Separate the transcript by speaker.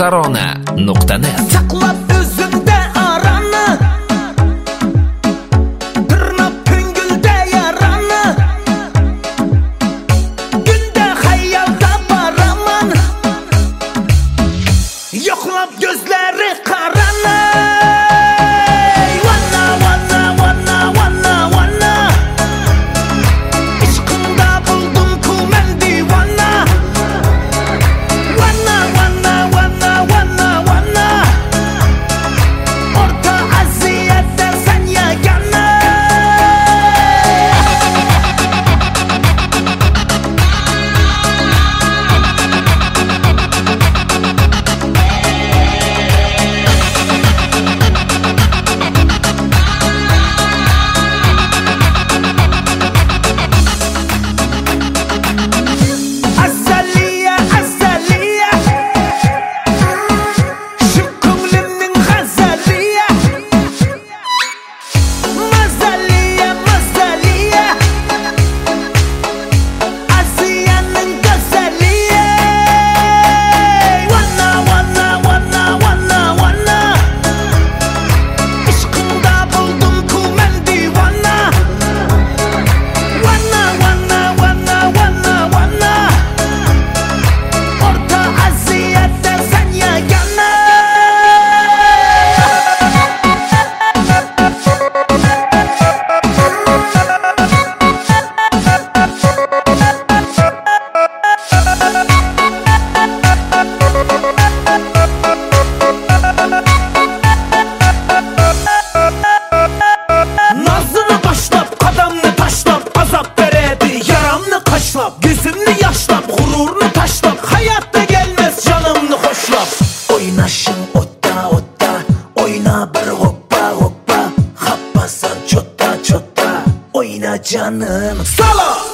Speaker 1: tarona.net.
Speaker 2: Saqlab o'zingda arani, tirnab ko'ngilda yarani, kunda xayolda boraman, yo'qlab ko'zlari qarani. Gözümni yaşlap, gururunu taşlap, hayatta gelmez canımını hoşlap. Oynaşın otta otta, oyna bir hoppa hoppa, happasan çotta çotta, oyna canım. Sala!